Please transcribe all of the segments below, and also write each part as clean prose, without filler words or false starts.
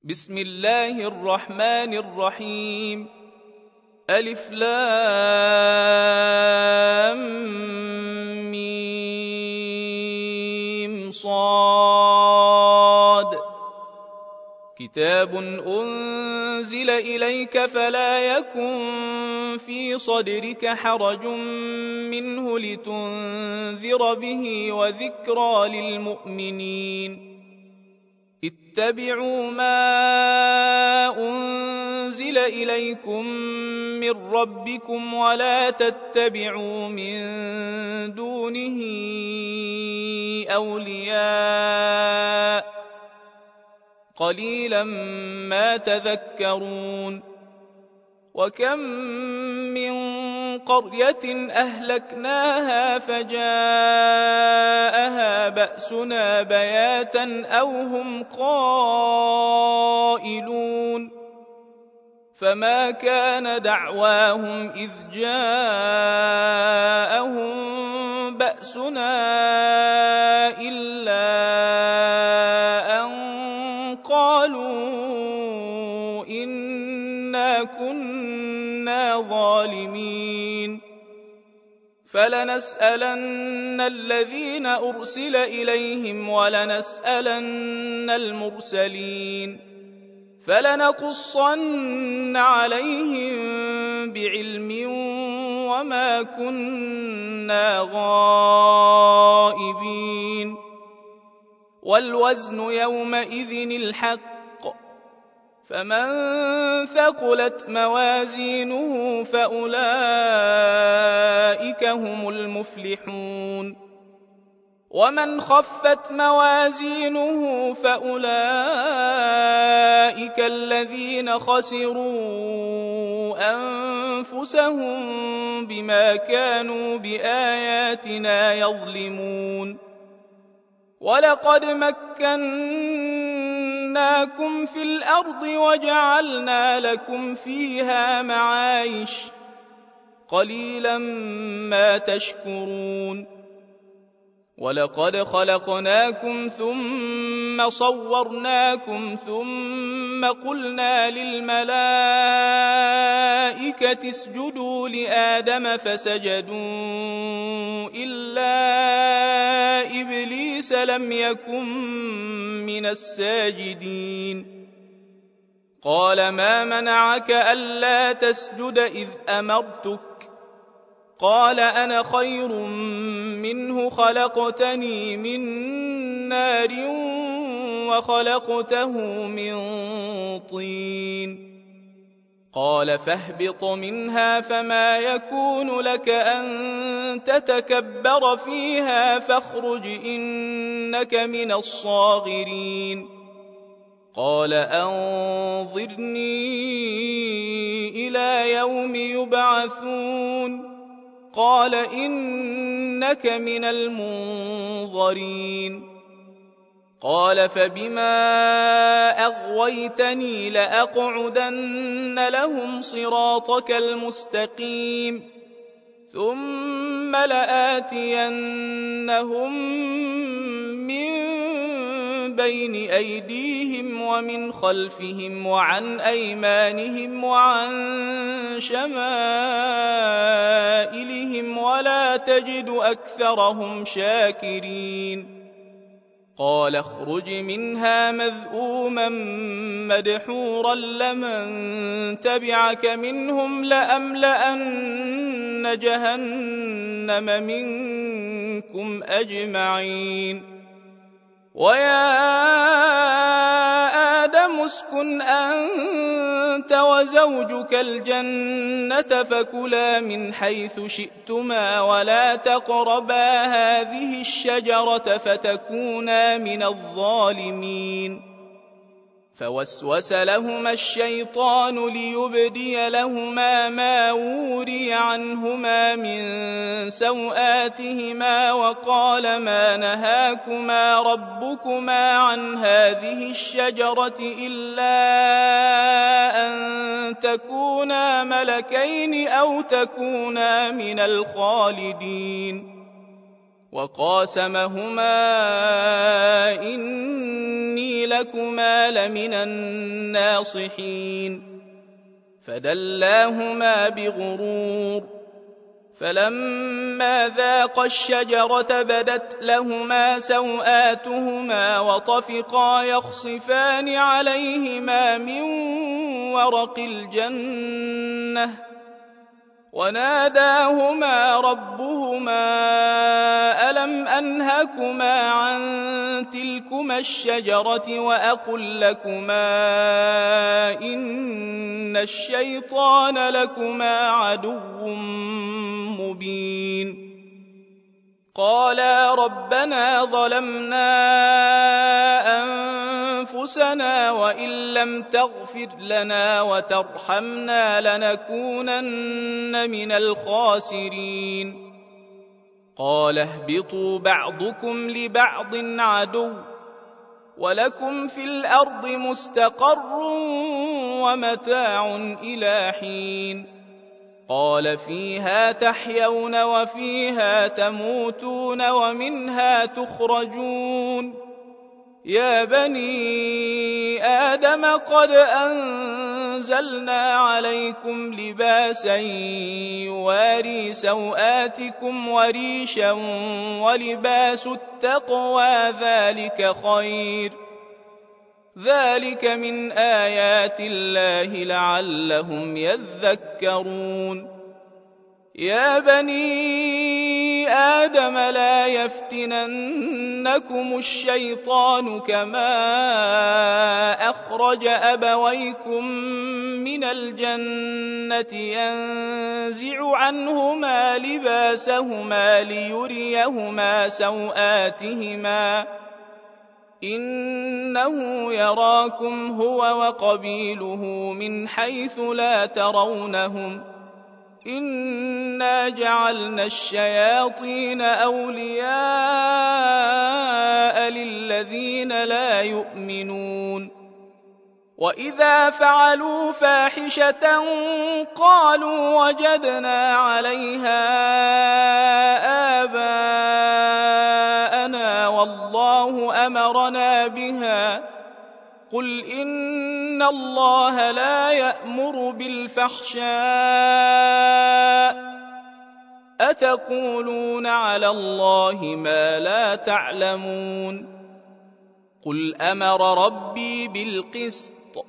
بسم الله الرحمن الرحيم. ألف لام ميم صاد. كتاب أنزل إليك فلا يكن في صدرك حرج منه لتنذر به وذكرى للمؤمنين. اتبعوا ما أنزل إليكم من ربكم ولا تتبعوا من دونه أولياء قليلا ما تذكرون. وكم من قرية أهلكناها فجاءها بأسنا بياتا أو هم قائلون. فما كان دعواهم إذ جاءهم بأسنا إلا أن قالوا إنا كنا ظالمين. فلنسألن الذين أرسل إليهم ولنسألن المرسلين. فلنقصن عليهم بعلم وما كنا غائبين. والوزن يومئذ الحق. فمن ثقلت موازينه فأولئك هم المفلحون. ومن خفت موازينه فأولئك الذين خسروا أنفسهم بما كانوا بآياتنا يظلمون. ولقد مكناكم في الأرض وجعلنا لكم فيها معايش قليلا ما تشكرون. ولقد خلقناكم ثم صورناكم ثم قلنا للملائكة اسجدوا لآدم فسجدوا إلا إبليس لم يكن من الساجدين. قال ما منعك ألا تسجد إذ أمرتك؟ قال أنا خير منه خلقتني من نار وخلقته من طين. قال فاهبط منها فما يكون لك أن تتكبر فيها فاخرج إنك من الصاغرين. قال أنظرني إلى يوم يبعثون. قال إنك من المنظرين. قال فبما أغويتني لأقعدن لهم صراطك المستقيم ثم لآتينهم من بين أيديهم ومن خلفهم وعن أيمانهم وعن شمائلهم ولا تجد أكثرهم شاكرين. قال اخرج منها مذءوما مدحورا لمن تبعك منهم لأملأن جهنم منكم أجمعين. ويا آدم اسكن أنت وزوجك الجنة فكلا من حيث شئتما ولا تقربا هذه الشجرة فتكونا من الظالمين. فوسوس لهما الشيطان ليبدي لهما ما وري عنهما من سوآتهما وقال ما نهاكما ربكما عن هذه الشجرة إلا أن تكونا ملكين أو تكونا من الخالدين. وقاسمهما إني لكما لمن الناصحين فدلاهما بغرور فلما ذاقا الشجرة بدت لهما سوآتهما وطفقا يخصفان عليهما من ورق الجنة وناداهما ربهما ألم أنهكما عن تلكما الشجرة وأقل لكما إن الشيطان لكما عدو مبين قالا ربنا ظلمنا أنفسنا وإن لم تغفر لنا وترحمنا لنكونن من الخاسرين قال اهبطوا بعضكم لبعض عدو ولكم في الأرض مستقر ومتاع إلى حين قال فيها تحيون وفيها تموتون ومنها تخرجون يا بني آدم قد أنزلنا عليكم لباسا يواري سوآتكم وريشا ولباس التقوى ذلك خير ذلك من آيات الله لعلهم يذكرون يا بني آدم لا يفتننكم الشيطان كما أخرج أبويكم من الجنة ينزع عنهما لباسهما ليريهما سوآتهما إنه يراكم هو وقبيله من حيث لا ترونهم إنا جعلنا الشياطين أولياء للذين لا يؤمنون وإذا فعلوا فاحشة قالوا وجدنا عليها آباءنا والله أمرنا بها قل إن الله لا يأمر بالفحشاء أتقولون على الله ما لا تعلمون قل أمر ربي بالقسط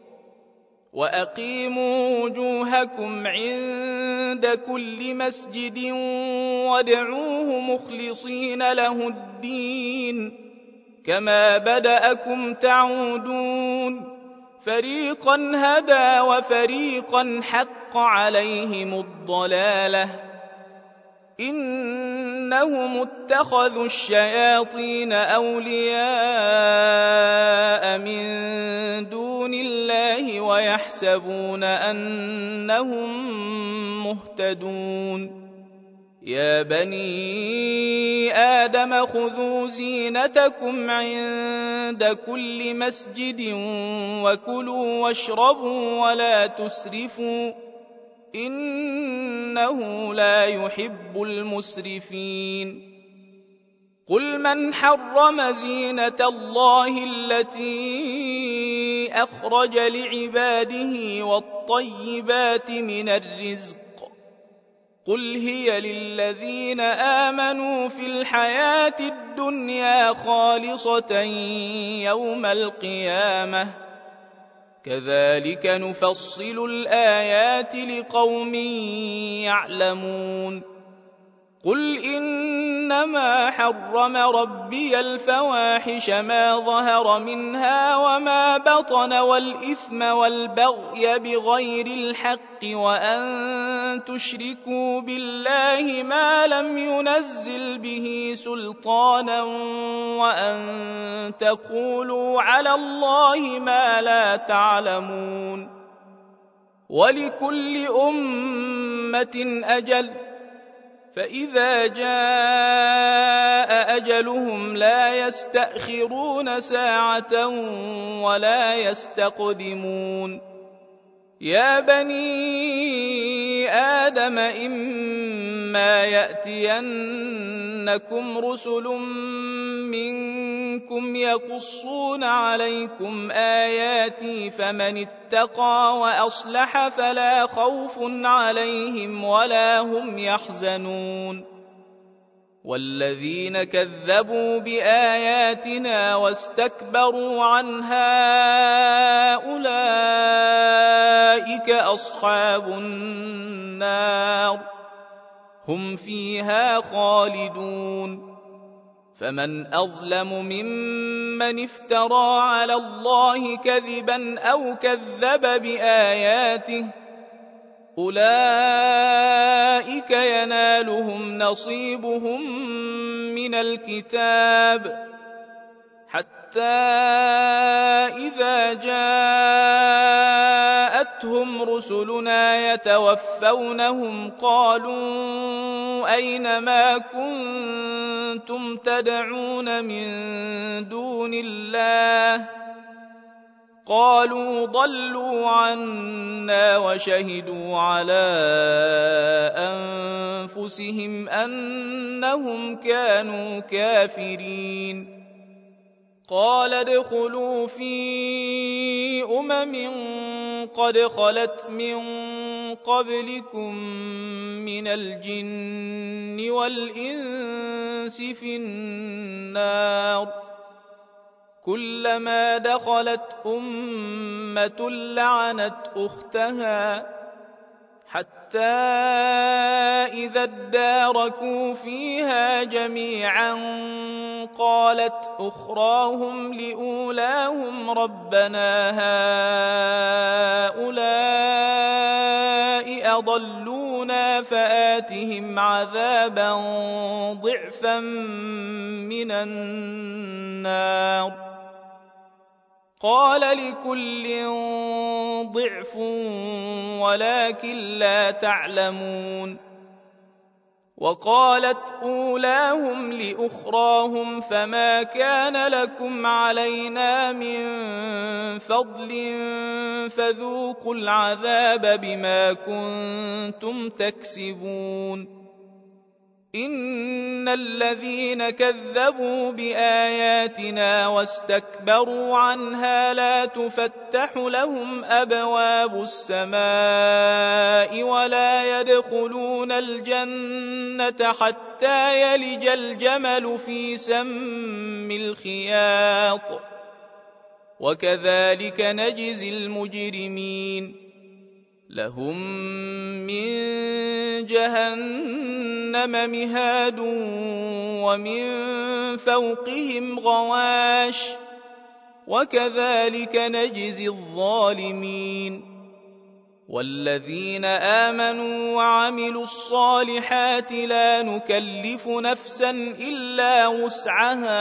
وأقيموا وجوهكم عند كل مسجد وادعوه مخلصين له الدين كما بدأكم تعودون فريقا هدى وفريقا حق عليهم الضلالة إنهم اتخذوا الشياطين أولياء من دون الله ويحسبون أنهم مهتدون يا بني آدم خذوا زينتكم عند كل مسجد وكلوا واشربوا ولا تسرفوا إنه لا يحب المسرفين قل من حرم زينة الله التي أخرج لعباده والطيبات من الرزق قل هي للذين آمنوا في الحياة الدنيا خالصة يوم القيامة كذلك نفصل الآيات لقوم يعلمون قل إنما حرم ربي الفواحش ما ظهر منها وما بطن والإثم والبغي بغير الحق وأن تشركوا بالله ما لم ينزل به سلطانا وأن تقولوا على الله ما لا تعلمون ولكل أمة أجل فإذا جاء أجلهم لا يستأخرون ساعة ولا يستقدمون يا بني آدم إما يأتينكم رسل منكم يقصون عليكم آياتي فمن اتقى وأصلح فلا خوف عليهم ولا هم يحزنون والذين كذبوا بآياتنا واستكبروا عنها أولئك أصحاب النار هم فيها خالدون فمن أظلم ممن افترى على الله كذبا أو كذب بآياته أولئك ينالهم نصيبهم من الكتاب حتى إذا جاءتهم رسلنا يتوفونهم قالوا أين ما كنتم تدعون من دون الله قالوا ضلوا عنا وشهدوا على أنفسهم أنهم كانوا كافرين قال ادخلوا في قد خلت من قبلكم من الجن والإنس في النار كلما دخلت أمة لعنت أختها حتى إذا اداركوا فيها جميعا قالت أخراهم لأولاهم ربنا هؤلاء أضلونا فآتهم عذابا ضعفا من النار قال لكل ضعف ولكن لا تعلمون وقالت أولاهم لأخراهم فما كان لكم علينا من فضل فذوقوا العذاب بما كنتم تكسبون إن الذين كذبوا بآياتنا واستكبروا عنها لا تفتح لهم أبواب السماء ولا يدخلون الجنة حتى يلج الجمل في سم الخياط وكذلك نجزي المجرمين لهم من جهنم مهاد ومن فوقهم غواش وكذلك نجزي الظالمين والذين آمنوا وعملوا الصالحات لا نكلف نفسا إلا وسعها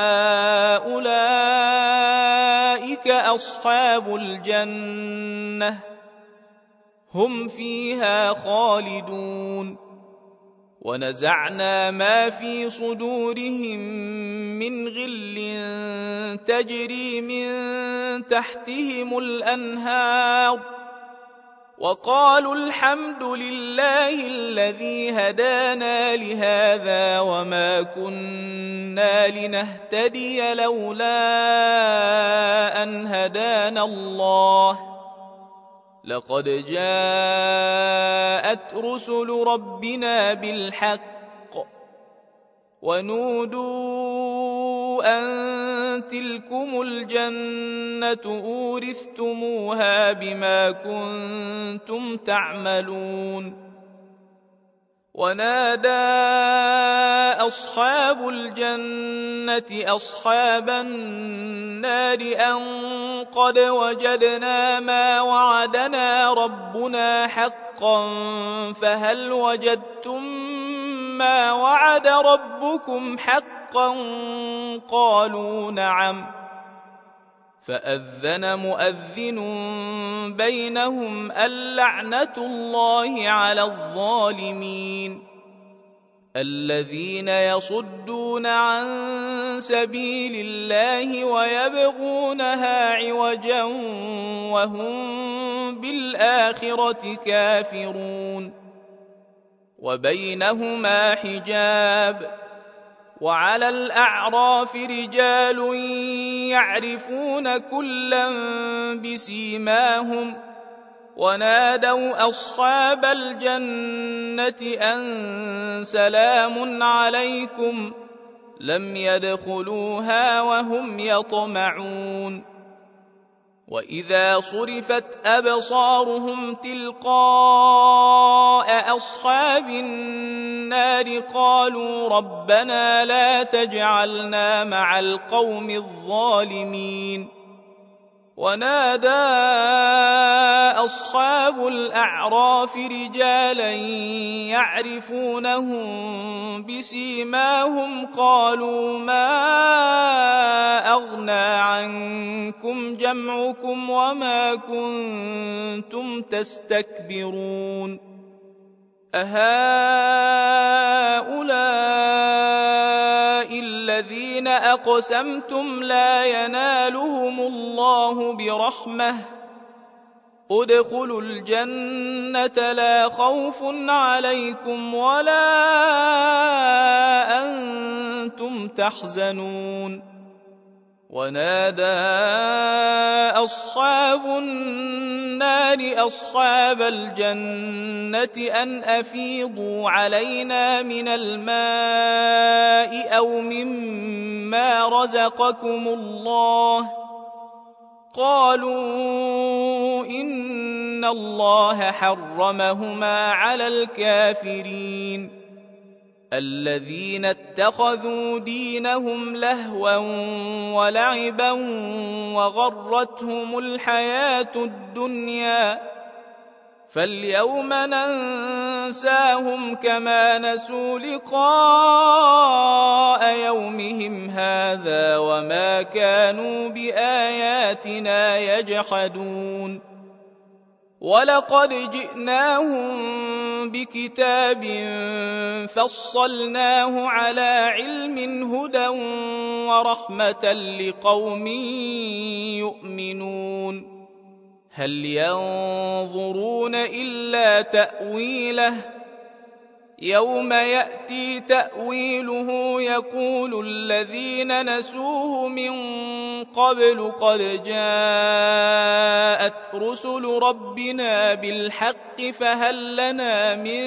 أولئك أصحاب الجنة هم فيها خالدون ونزعنا ما في صدورهم من غل تجري من تحتهم الأنهار وقالوا الحمد لله الذي هدانا لهذا وما كنا لنهتدي لولا أن هدانا الله لقد جاءت رسل ربنا بالحق ونودوا أن تلكم الجنة أورثتموها بما كنتم تعملون ونادى أصحاب الجنة أصحاب النار أن قد وجدنا ما وعدنا ربنا حقا فهل وجدتم ما وعد ربكم حقا قالوا نعم فأذن مؤذن بينهم اللعنة الله على الظالمين الذين يصدون عن سبيل الله ويبغونها عوجا وهم بالآخرة كافرون وبينهما حجاب وعلى الأعراف رجال يعرفون كلا بسيماهم ونادوا أصحاب الجنة أن سلام عليكم لم يدخلوها وهم يطمعون وإذا صرفت أبصارهم تلقاء أصحاب النار قالوا ربنا لا تجعلنا مع القوم الظالمين ونادى أصحاب الأعراف رجالا يعرفونهم بسيماهم قالوا ما أغنى عنكم جمعكم وما كنتم تستكبرون أهؤلاء الذين أقسمتم لا ينالهم الله برحمة ادخلوا الجنة لا خوف عليكم ولا أنتم تحزنون ونادى أصحاب النار أصحاب الجنة أن أفيضوا علينا من الماء أو مما رزقكم الله قالوا إن الله حرمهما على الكافرين الذين اتخذوا دينهم لهوا ولعبا وغرتهم الحياة الدنيا فاليوم ننساهم كما نسوا لقاء يومهم هذا وما كانوا بآياتنا يجحدون ولقد جئناهم بكتاب فصلناه على علم هدى ورحمة لقوم يؤمنون هل ينظرون إلا تأويله يوم يأتي تأويله يقول الذين نسوه من قبل قد جاءت رسل ربنا بالحق فهل لنا من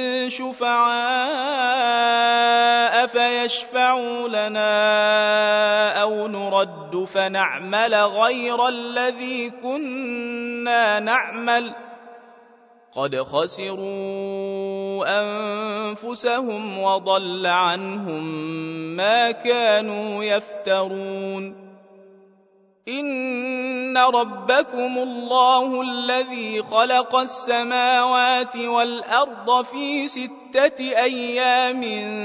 شفعاء فيشفعوا لنا أو نرد فنعمل غير الذي كنا نعمل قد خسروا أنفسهم وضل عنهم ما كانوا يفترون إن ربكم الله الذي خلق السماوات والأرض في 6 أيام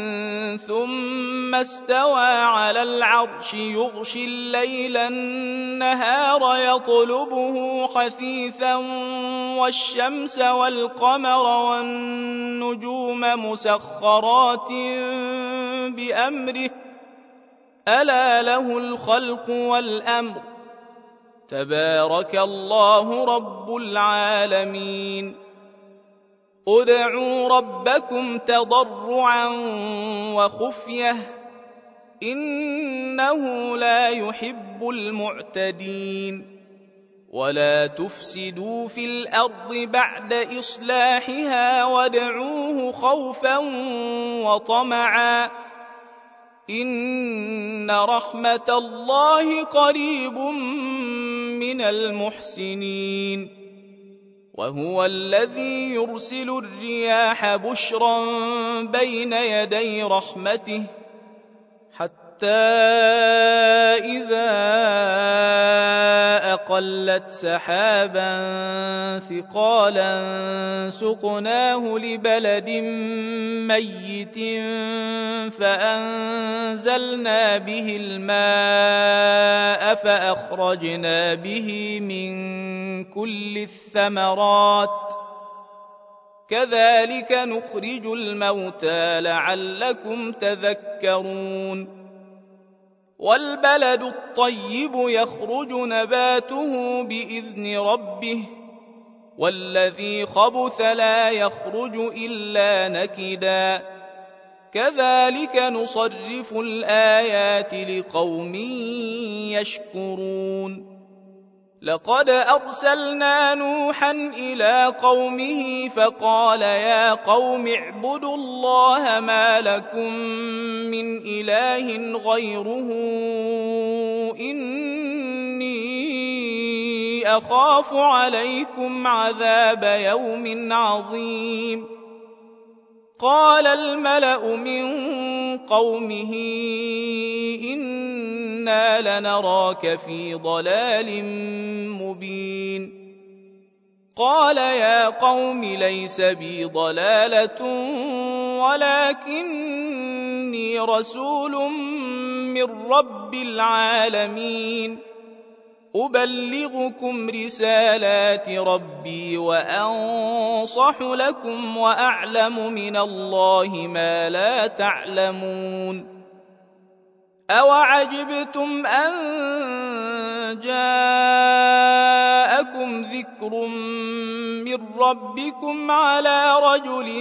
ثم استوى على العرش يغشي الليل النهار يطلبه حثيثا والشمس والقمر والنجوم مسخرات بأمره ألا له الخلق والأمر تبارك الله رب العالمين ادعوا ربكم تضرعا وخفية إنه لا يحب المعتدين ولا تفسدوا في الأرض بعد إصلاحها وادعوه خوفا وطمعا إن رحمة الله قريب من المحسنين وهو الذي يرسل الرياح بشرا بين يدي رحمته حتى إذا أقلت سحابا ثقالا سقناه لبلد ميت فأنزلنا به الماء فأخرجنا به من كل الثمرات كذلك نخرج الموتى لعلكم تذكرون والبلد الطيب يخرج نباته بإذن ربه والذي خبث لا يخرج إلا نكدا كذلك نصرف الآيات لقوم يشكرون لقد أرسلنا نوحا إلى قومه فقال يا قوم اعبدوا الله ما لكم من إله غيره إني أخاف عليكم عذاب يوم عظيم قال الملأ من قومه إنا لنراك في ضلال مبين قال يا قوم ليس بي ضلالة ولكني رسول من رب العالمين أبلغكم رسالات ربي وأنصح لكم وأعلم من الله ما لا تعلمون أوعجبتم أن جاءكم ذكر من ربكم على رجل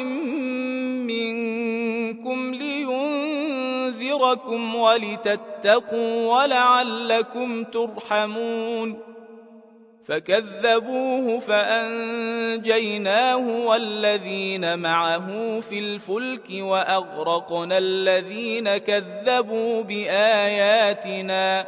منكم لينذركم ولتتقوا ولعلكم ترحمون فكذبوه فأنجيناه والذين معه في الفلك وأغرقنا الذين كذبوا بآياتنا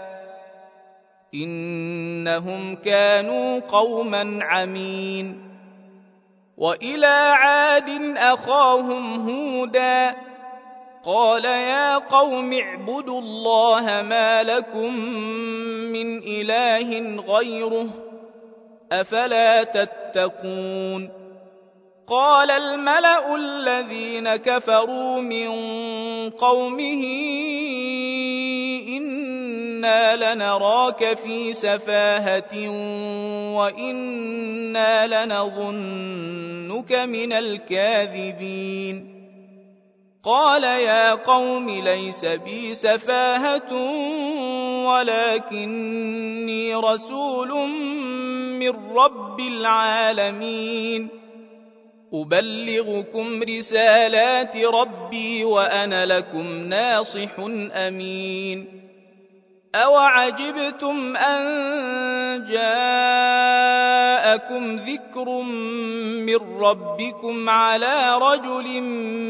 إنهم كانوا قوما عمين وإلى عاد أخاهم هودا قال يا قوم اعبدوا الله ما لكم من إله غيره أفلا تتقون قال الملأ الذين كفروا من قومه إنا لنراك في سفاهة وإنا لنظنك من الكاذبين قال يا قوم ليس بي سفاهة ولكني رسول من رب العالمين أبلغكم رسالات ربي وأنا لكم ناصح أمين أوعجبتم أن جاءكم ذكر من ربكم على رجل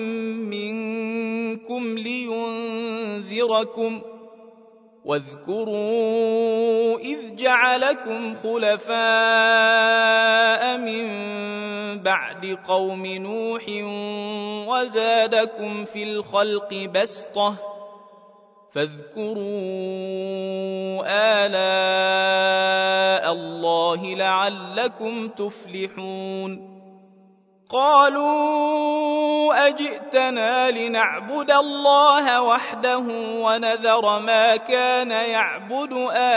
منكم لينذركم واذكروا إذ جعلكم خلفاء من بعد قوم نوح وزادكم في الخلق بسطة فاذكروا آلاء الله لعلكم تفلحون قالوا أجئتنا لنعبد الله وحده ونذر ما كان يعبد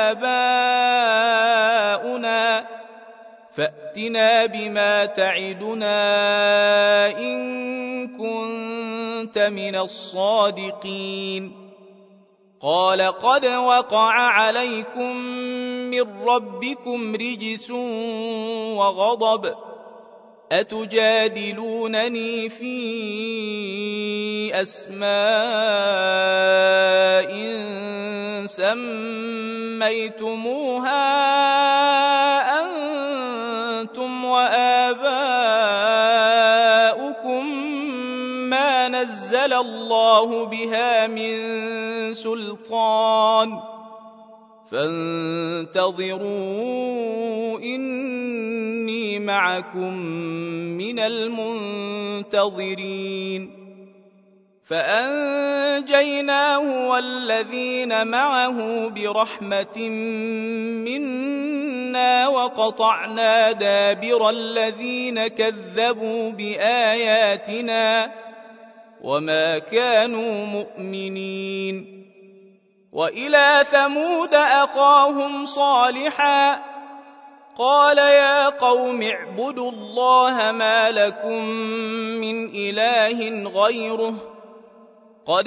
آباؤنا فأتنا بما تعدنا إن كنت من الصادقين قال قد وقع عليكم من ربكم رجس وغضب أتجادلونني في أسماء سميتموها أنتم وآباؤكم ما نزل الله بها من سلطان فانتظروا إني معكم من المنتظرين فأنجيناه والذين معه برحمة منا وقطعنا دابر الذين كذبوا بآياتنا وما كانوا مؤمنين وإلى ثمود أخاهم صالحا قال يا قوم اعبدوا الله ما لكم من إله غيره قد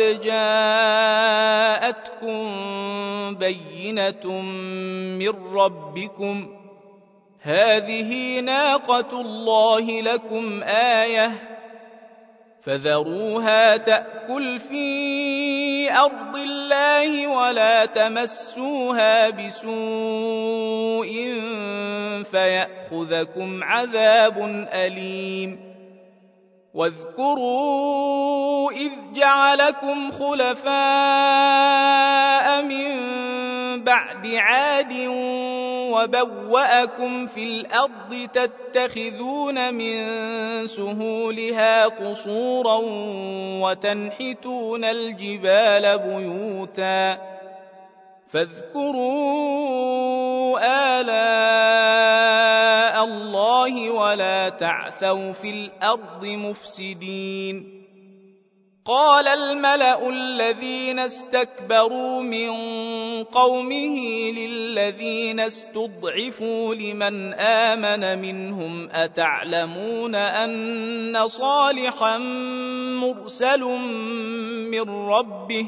جاءتكم بينة من ربكم هذه ناقة الله لكم آية فذروها تأكل في أرض الله ولا تمسوها بسوء فيأخذكم عذاب أليم واذكروا إذ جعلكم خلفاء من بعد عاد وبوأكم في الأرض تتخذون من سهولها قصورا وتنحتون الجبال بيوتا فاذكروا آلاء الله ولا تعثوا في الأرض مفسدين قال الملأ الذين استكبروا من قومه للذين استضعفوا لمن آمن منهم أتعلمون أن صالحا مرسل من ربه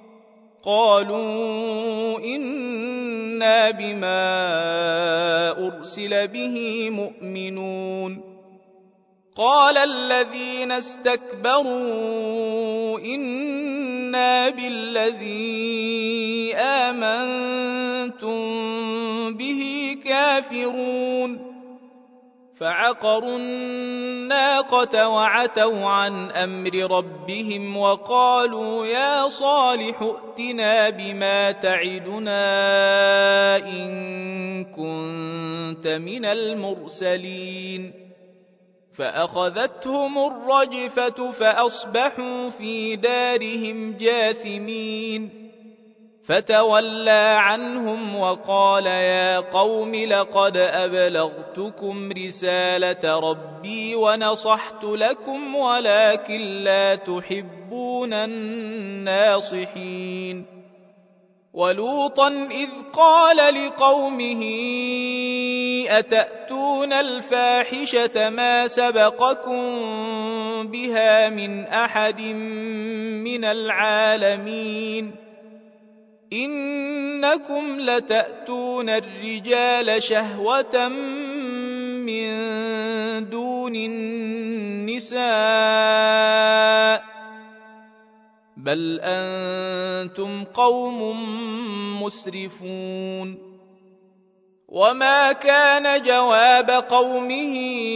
قالوا إنا بما أرسل به مؤمنون قال الذين استكبروا إنا بالذي آمنتم به كافرون فعقروا الناقة وعتوا عن أمر ربهم وقالوا يا صالح ائتنا بما تعدنا إن كنت من المرسلين فأخذتهم الرجفة فأصبحوا في دارهم جاثمين فتولى عنهم وقال يا قوم لقد أبلغتكم رسالة ربي ونصحت لكم ولكن لا تحبون الناصحين ولوطا إذ قال لقومه أتأتون الفاحشة ما سبقكم بها من أحد من العالمين إنكم لتأتون الرجال شهوة من دون النساء بل أنتم قوم مسرفون وما كان جواب قومه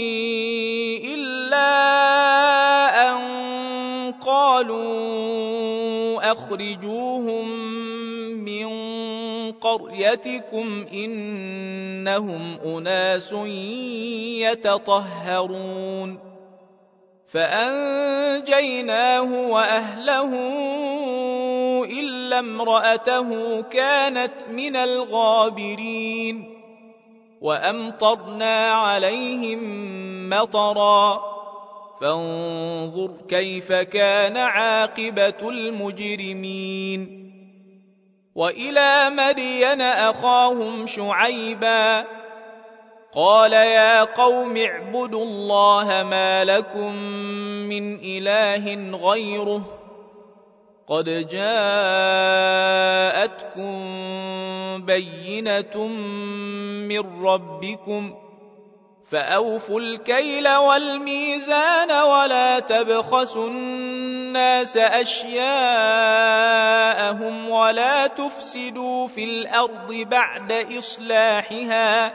إلا أن قالوا أخرجوهم من قريتكم إنهم أناس يتطهرون فأنجيناه وأهله إلا امرأته كانت من الغابرين وأمطرنا عليهم مطرا فانظر كيف كان عاقبة المجرمين وإلى مدين أخاهم شعيبا قال يا قوم اعبدوا الله ما لكم من إله غيره قد جاءتكم بينة من ربكم فأوفوا الكيل والميزان ولا تبخسوا الناس أشياءهم ولا تفسدوا في الأرض بعد إصلاحها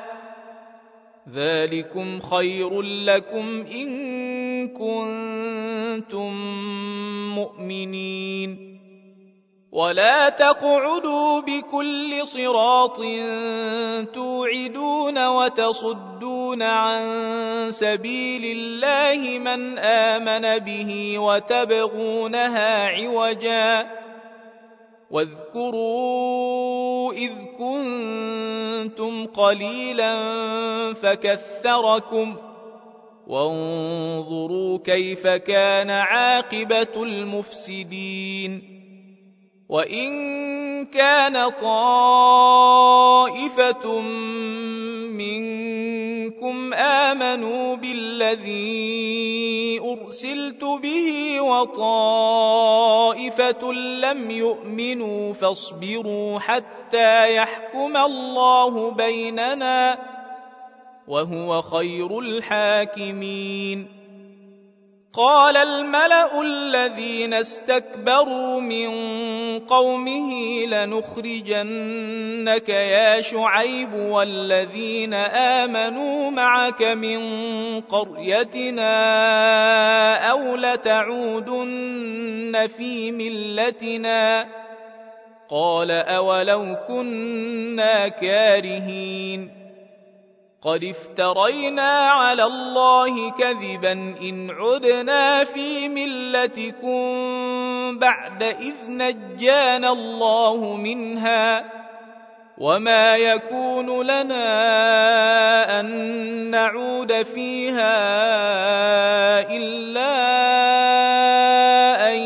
ذلكم خير لكم إن كنتم مؤمنين ولا تقعدوا بكل صراط توعدون وتصدون عن سبيل الله من آمن به وتبغونها عوجا واذكروا إذ كنتم قليلا فكثركم وانظروا كيف كان عاقبة المفسدين وإن كان طائفة منكم آمنوا بالذي أرسلت به وطائفة لم يؤمنوا فاصبروا حتى يحكم الله بيننا وهو خير الحاكمين. قال الملأ الذين استكبروا من قومه لنخرجنك يا شعيب والذين آمنوا معك من قريتنا أو لتعودن في ملتنا. قال أولو كنا كارهين قد افترينا على الله كذبا إن عدنا في ملتكم بعد إذ نجانا الله منها وما يكون لنا أن نعود فيها إلا أن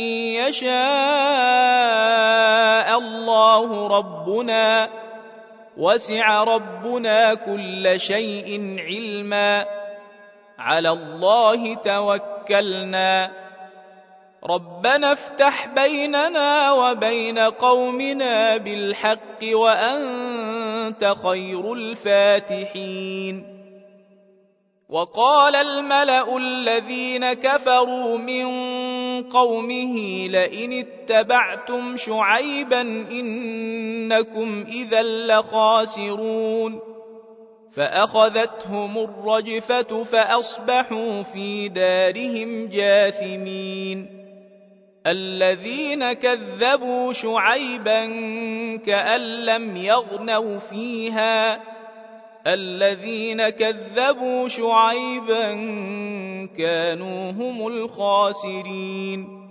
يشاء الله ربنا وسع ربنا كل شيء علما على الله توكلنا ربنا افتح بيننا وبين قومنا بالحق وأنت خير الفاتحين. وقال الملأ الذين كفروا من قومه لئن اتبعتم شعيبا إنكم إذا لخاسرون فأخذتهم الرجفة فأصبحوا في دارهم جاثمين. الذين كذبوا شعيبا كأن لم يغنوا فيها الذين كذبوا شعيبا كانوا هم الخاسرين.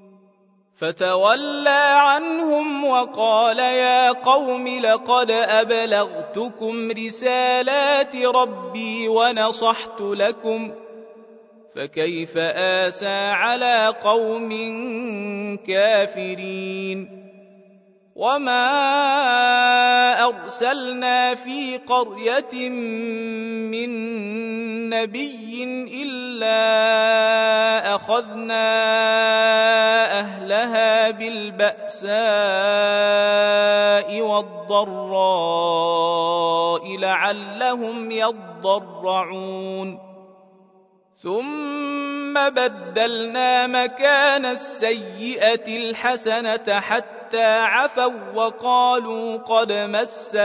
فتولى عنهم وقال يا قوم لقد أبلغتكم رسالات ربي ونصحت لكم فكيف آسى على قوم كافرين. وما أرسلنا في قرية من نبي إلا أخذنا أهلها بالبأساء والضراء لعلهم يضرعون ثم بدلنا مكان السيئة الحسنة حتى عفوا وقالوا قد مس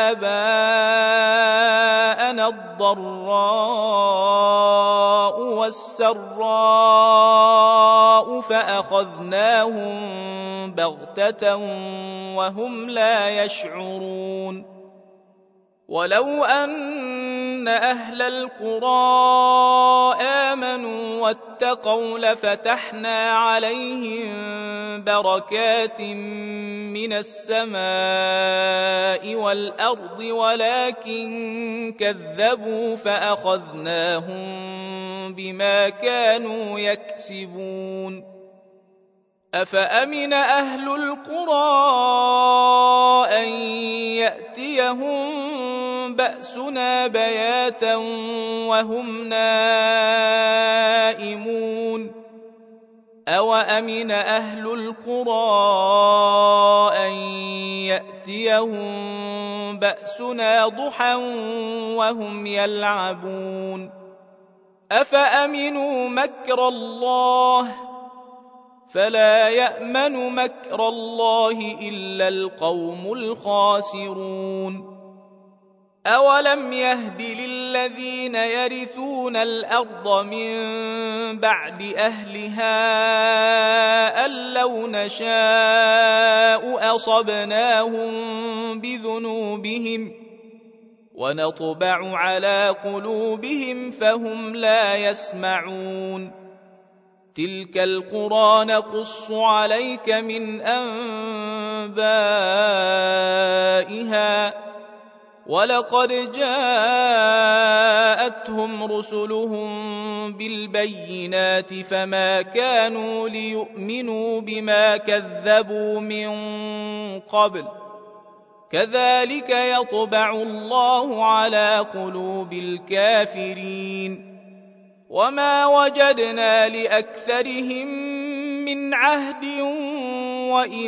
آباءنا الضراء والسراء فأخذناهم بغتة وهم لا يشعرون. ولو أن أهل القرى آمنوا واتقوا لفتحنا عليهم بركات من السماء والأرض ولكن كذبوا فأخذناهم بما كانوا يكسبون. أفأمن أهل القرى أن يأتيهم بأسنا بياتا وهم نائمون أوأمن أهل القرى أن يأتيهم بأسنا ضحى وهم يلعبون أفأمنوا مكر الله فلا يأمن مكر الله إلا القوم الخاسرون. أولم يهد للذين يرثون الأرض من بعد أهلها أن لو نشاء أصبناهم بذنوبهم ونطبع على قلوبهم فهم لا يسمعون. تلك القرى نقص عليك من أنبائها ولقد جاءتهم رسلهم بالبينات فما كانوا ليؤمنوا بما كذبوا من قبل كذلك يطبع الله على قلوب الكافرين. وما وجدنا لأكثرهم من عهد وإن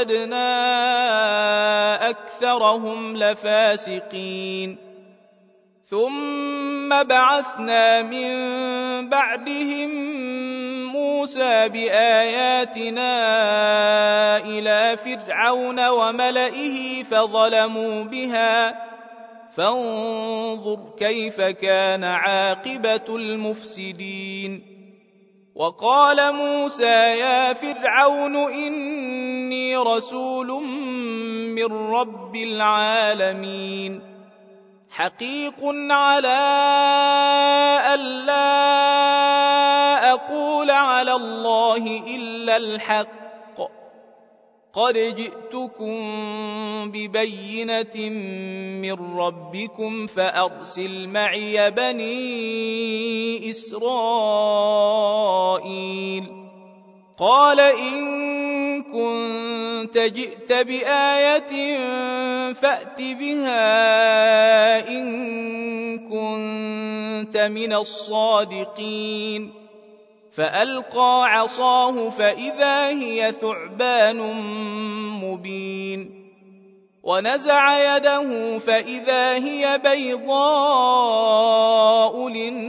وجدنا أكثرهم لفاسقين. ثم بعثنا من بعدهم موسى بآياتنا إلى فرعون وملئه فظلموا بها فانظر كيف كان عاقبة المفسدين. وقال موسى يا فرعون إني رسول من رب العالمين حقيق على ألا أقول على الله إلا الحق قد جئتكم ببينة من ربكم فأرسل معي بني إسرائيل. قال إن كنت جئت بآية فأت بها إن كنت من الصادقين. فألقى عصاه فإذا هي ثعبان مبين ونزع يده فإذا هي بيضاء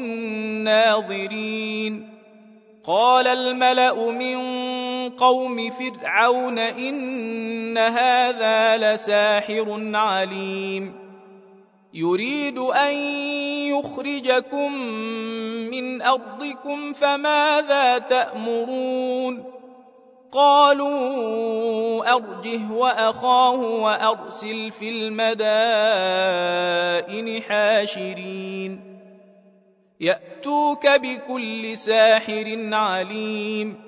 للناظرين. قال الملأ من قوم فرعون إن هذا لساحر عليم يريد أن يخرجكم من أرضكم فماذا تأمرون؟ قالوا أرجه وأخاه وأرسل في المدائن حاشرين يأتوك بكل ساحر عليم.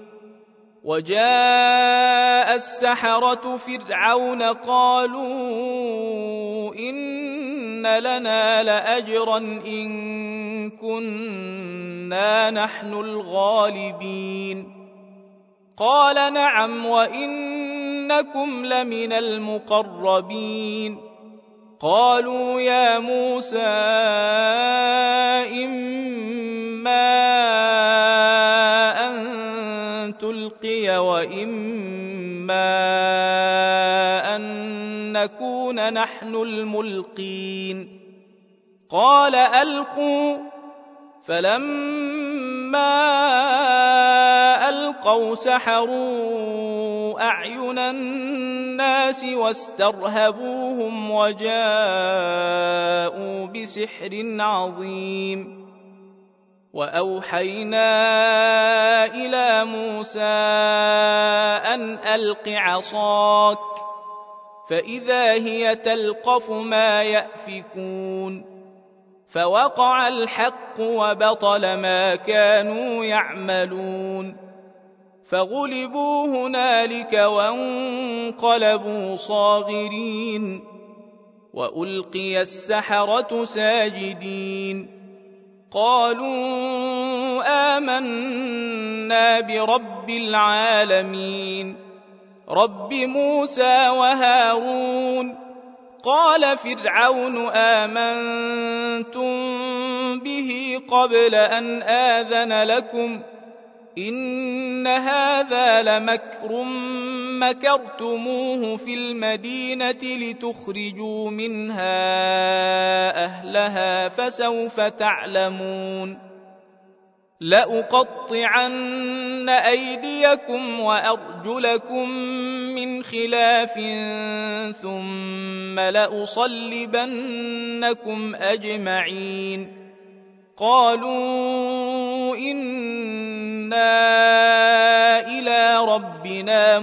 وجاء السحرة فرعون قالوا إن لنا لأجرا إن كنا نحن الغالبين. قال نعم وإنكم لمن المقربين. قالوا يا موسى إما أن تلقي وإما أن نكون نحن الملقين. قال ألقوا. فلما ألقوا سحروا أعين الناس واسترهبوهم وجاءوا بسحر عظيم. وأوحينا إلى موسى أن ألق عصاك فإذا هي تلقف ما يأفكون. فوقع الحق وبطل ما كانوا يعملون. فغلبوا هنالك وانقلبوا صاغرين وألقي السحرة ساجدين قالوا آمنا برب العالمين رب موسى وهارون. قال فرعون آمنتم به قبل أن آذن لكم إن هذا لمكر مكرتموه في المدينة لتخرجوا منها أهلها فسوف تعلمون. لأقطعن أيديكم وأرجلكم من خلاف ثم لأصلبنكم أجمعين. قالوا إنا إلى ربنا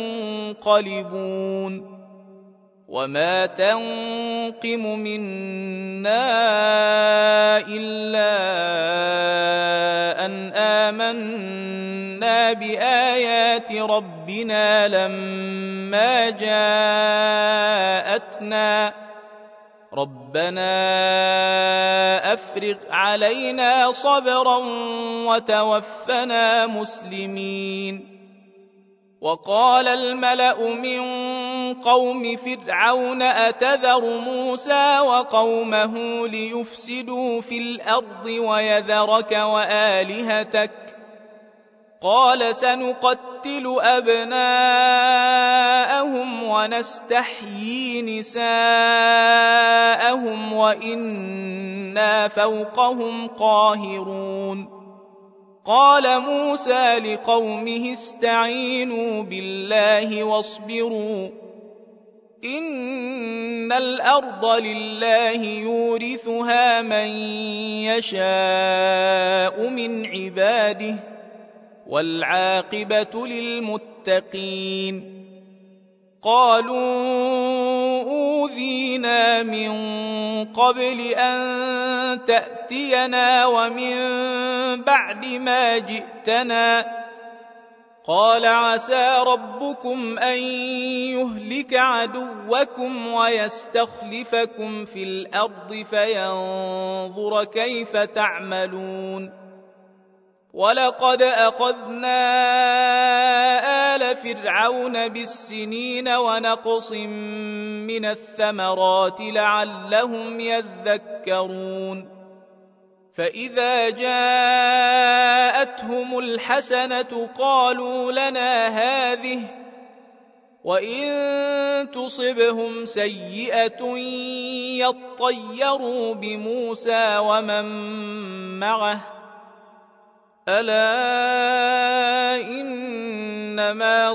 منقلبون. وما تنقم منا إلا أن آمنا بآيات ربنا لما جاءتنا ربنا أفرغ علينا صبرا وتوفنا مسلمين. وقال الملأ من قوم فرعون أتذر موسى وقومه ليفسدوا في الأرض ويذرك وآلهتك قال سنقتل أبناءهم ونستحيي نساءهم وإنا إنا فوقهم قاهرون. قال موسى لقومه استعينوا بالله واصبروا إن الأرض لله يورثها من يشاء من عباده والعاقبة للمتقين. قالوا أوذينا من قبل أن تأتينا ومن بعد ما جئتنا قال عسى ربكم أن يهلك عدوكم ويستخلفكم في الأرض فينظر كيف تعملون. ولقد أخذنا آل فرعون بالسنين ونقص من الثمرات لعلهم يذكرون. فإذا جاءتهم الحسنة قالوا لنا هذه وإن تصبهم سيئة يطيروا بموسى ومن معه ألا إنما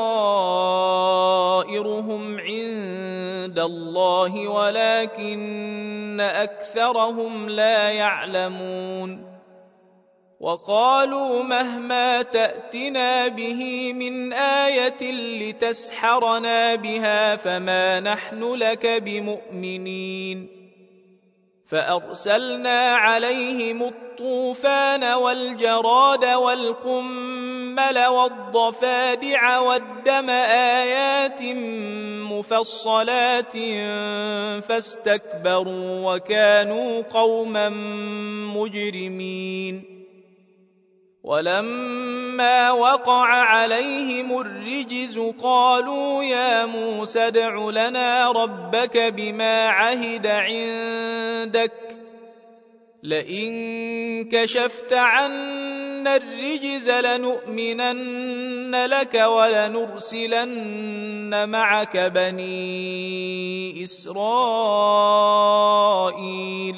طائرهم عند الله ولكن أكثرهم لا يعلمون. وقالوا مهما تأتنا به من آية لتسحرنا بها فما نحن لك بمؤمنين. فأرسلنا عليهم الطوفان والجراد والقمل والضفادع والدم آيات مفصلات فاستكبروا وكانوا قوما مجرمين. ولما وقع عليهم الرجز قالوا يا موسى ادع لنا ربك بما عهد عندك لئن كشفت عنا الرجز لنؤمنن لك ولنرسلن معك بني إسرائيل.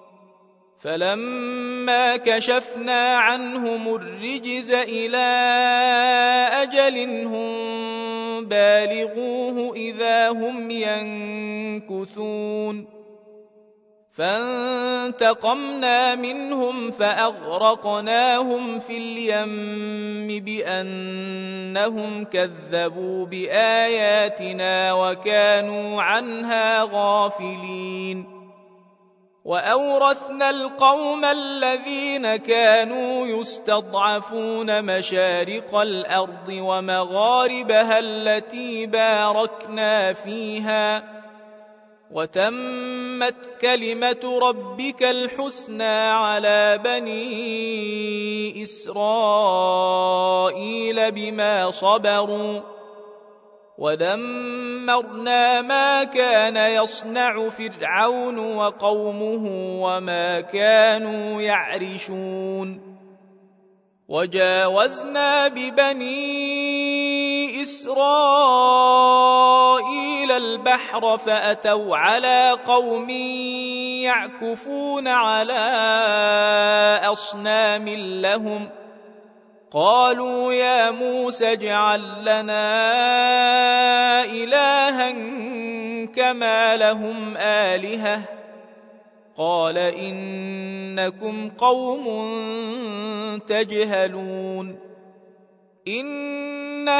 فلما كشفنا عنهم الرجز إلى أجل هم بالغوه إذا هم ينكثون. فانتقمنا منهم فأغرقناهم في اليم بأنهم كذبوا بآياتنا وكانوا عنها غافلين. وأورثنا القوم الذين كانوا يستضعفون مشارق الأرض ومغاربها التي باركنا فيها وتمت كلمة ربك الحسنى على بني إسرائيل بما صبروا ودمرنا ما كان يصنع فرعون وقومه وما كانوا يعرشون. وجاوزنا ببني إسرائيل البحر فأتوا على قوم يعكفون على أصنام لهم قالوا يا موسى اجعل لنا إلها كما لهم آلهة قال إنكم قوم تجهلون. إن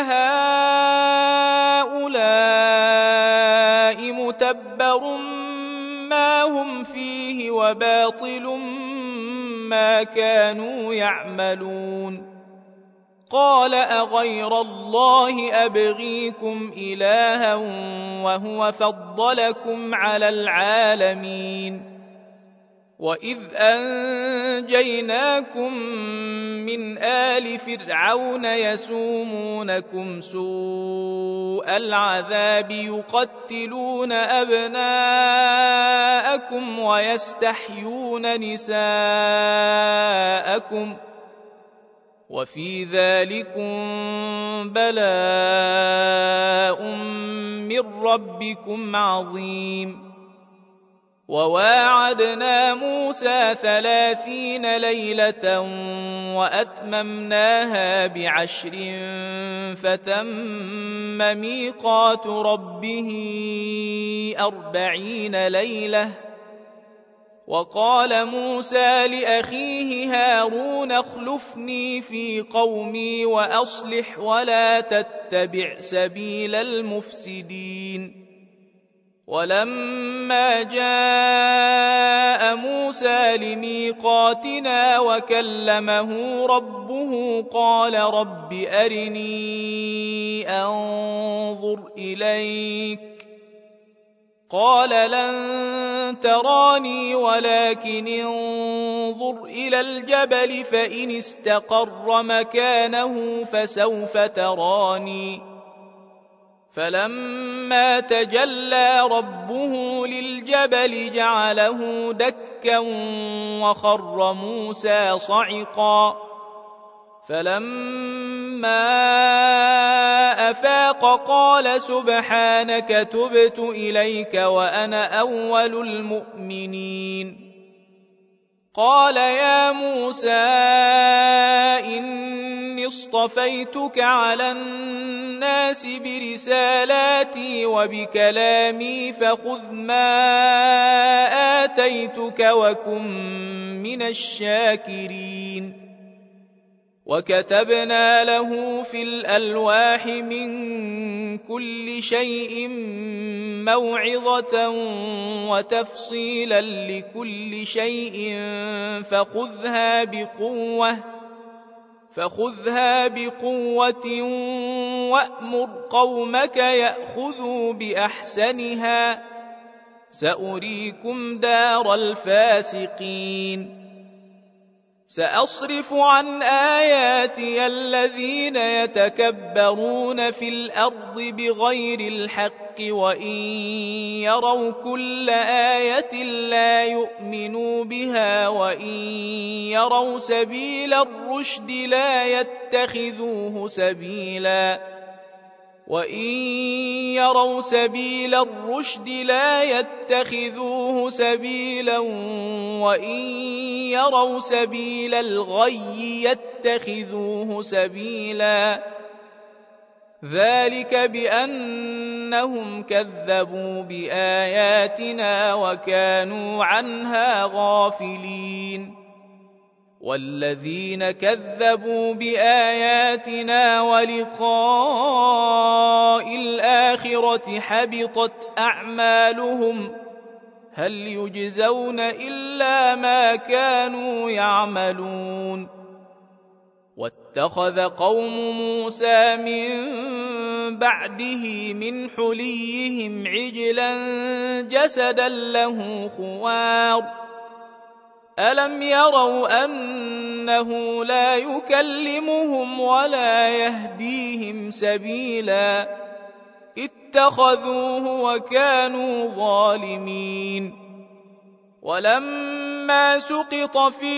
هؤلاء متبر ما هم فيه وباطل ما كانوا يعملون. قال أغير الله أبغيكم إلها وهو فضلكم على العالمين. وإذ أنجيناكم من آل فرعون يسومونكم سوء العذاب يقتلون أبناءكم ويستحيون نساءكم وفي ذلكم بلاء من ربكم عظيم. وواعدنا موسى 30 ليلة وأتممناها ب10 فتم ميقات ربه 40 ليلة. وقال موسى لأخيه هارون اخلفني في قومي وأصلح ولا تتبع سبيل المفسدين. ولما جاء موسى لميقاتنا وكلمه ربه قال رب أرني أنظر إليك قال لن تراني ولكن انظر إلى الجبل فإن استقر مكانه فسوف تراني. فلما تجلى ربه للجبل جعله دكا وخر موسى صعقا. فلما أفاق قال سبحانك تبت إليك وأنا أول المؤمنين. قال يا موسى إني اصطفيتك على الناس برسالاتي وبكلامي فخذ ما آتيتك وكن من الشاكرين. وكتبنا له في الألواح من كل شيء موعظة وتفصيلا لكل شيء فخذها بقوة وأمر قومك يأخذوا بأحسنها سأريكم دار الفاسقين. سأصرف عن آياتي الذين يتكبرون في الأرض بغير الحق وإن يروا كل آية لا يؤمنوا بها وإن يروا سبيل الرشد لا يتخذوه سبيلا وإن يروا سبيل الغي يتخذوه سبيلا. ذلك بأنهم كذبوا بآياتنا وكانوا عنها غافلين. والذين كذبوا بآياتنا ولقاء الآخرة حبطت أعمالهم هل يجزون إلا ما كانوا يعملون. واتخذ قوم موسى من بعده من حليهم عجلا جسدا له خوار ألم يروا أنه لا يكلمهم ولا يهديهم سبيلا اتخذوه وكانوا ظالمين. ولما سقط في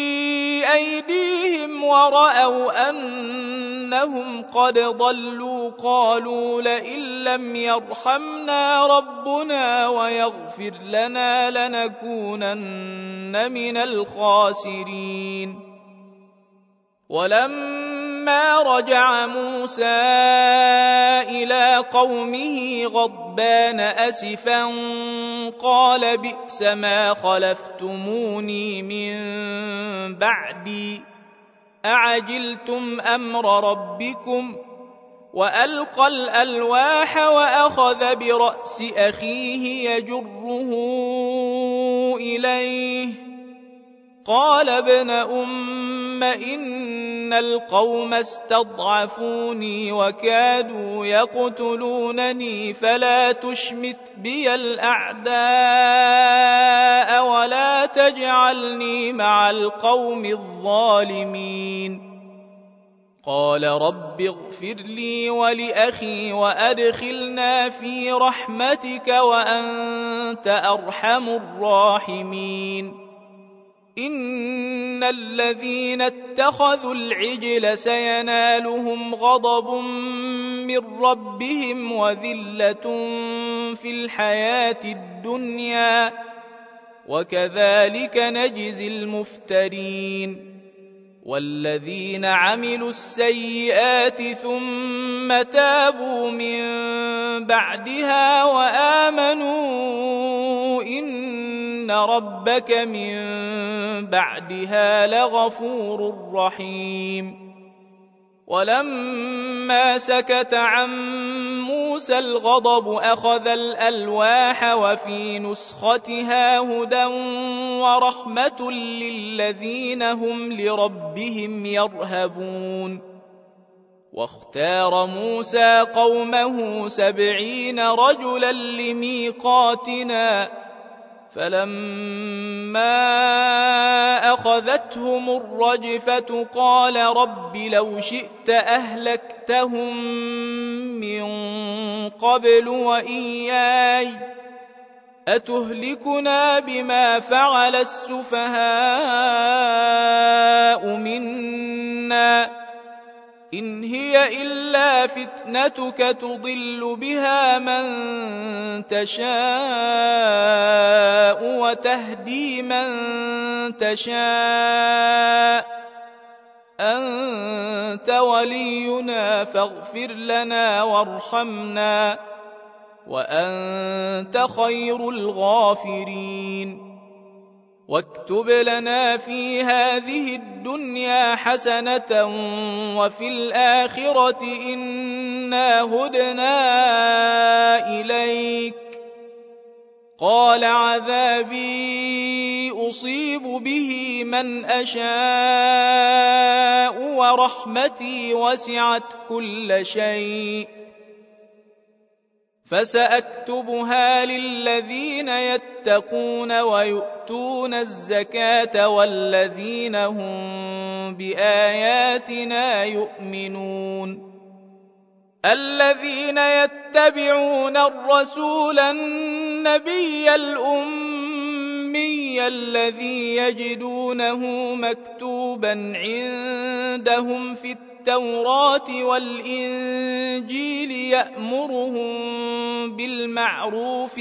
أيديهم ورأوا أنهم قد ضلوا قالوا لئن لم يرحمنا ربنا ويغفر لنا لنكونن من الخاسرين. ولما رجع موسى إلى قومه غضبان أسفا قال بئس ما خلفتموني من بعدي أعجلتم أمر ربكم وألقى الألواح وأخذ برأس أخيه يجره إليه قال ابن أم إن القوم استضعفوني وكادوا يقتلونني فلا تشمت بي الأعداء ولا تجعلني مع القوم الظالمين. قال رب اغفر لي ولأخي وأدخلنا في رحمتك وأنت أرحم الراحمين. إن الذين اتخذوا العجل سينالهم غضب من ربهم وذلة في الحياة الدنيا وكذلك نجزي المفترين والذين عملوا السيئات ثم تابوا من بعدها وآمنوا إن ربك من بعدها لغفور رحيم ولما سكت عن موسى الغضب أخذ الألواح وفي نسختها هدى ورحمة للذين هم لربهم يرهبون واختار موسى قومه 70 رجلا لميقاتنا فلما أخذتهم الرجفة قال رب لو شئت أهلكتهم من قبل وإياي أتهلكنا بما فعل السفهاء منا إن هي إلا فتنتك تضل بها من تشاء وتهدي من تشاء أنت ولينا فاغفر لنا وارحمنا وأنت خير الغافرين واكتب لنا في هذه الدنيا حسنة وفي الآخرة إنا هدنا إليك قال عذابي أصيب به من أشاء ورحمتي وسعت كل شيء فسأكتبها للذين يتقون ويؤتون الزكاة والذين هم بآياتنا يؤمنون الذين يتبعون الرسول النبي الأمي الذي يجدونه مكتوبا عندهم في التوراة والإنجيل يأمرهم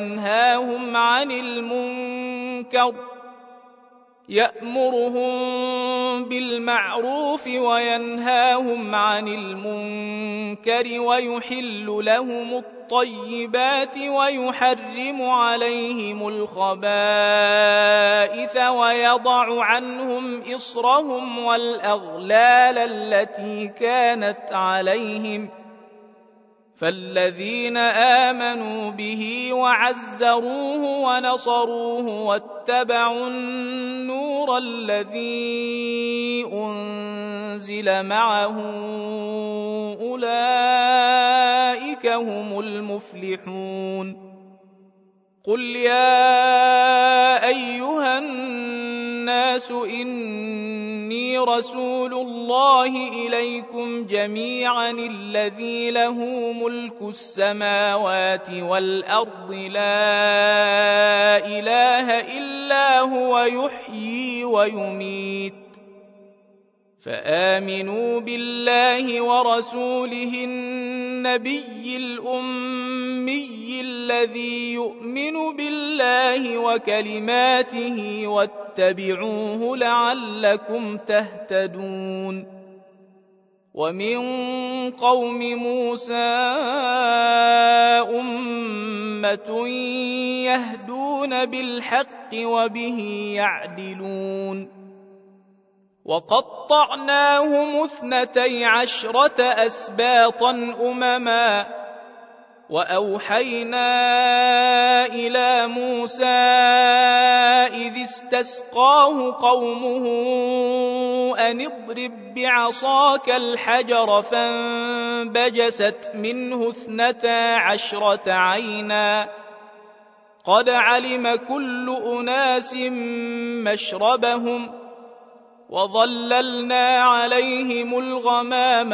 بالمعروف وينهاهم عن المنكر ويحل لهم الطيبات ويحرم عليهم الخبائث ويضع عنهم إصرهم والأغلال التي كانت عليهم فالذين آمنوا به وعزروه ونصروه واتبعوا النور الذي أنزل معه أولئك هم المفلحون قل يا أيها الناس إني رسول الله إليكم جميعا الذي له ملك السماوات والأرض لا إله إلا هو يحيي ويميت فآمنوا بالله ورسوله النبي الأمي الذي يؤمن بالله وكلماته واتبعوه لعلكم تهتدون ومن قوم موسى أمة يهدون بالحق وبه يعدلون وقطعناهم 12 أسباطا أمما وأوحينا إلى موسى إذ استسقاه قومه أن اضرب بعصاك الحجر فانبجست منه 12 عينا قد علم كل أناس مشربهم وظللنا عليهم الغمام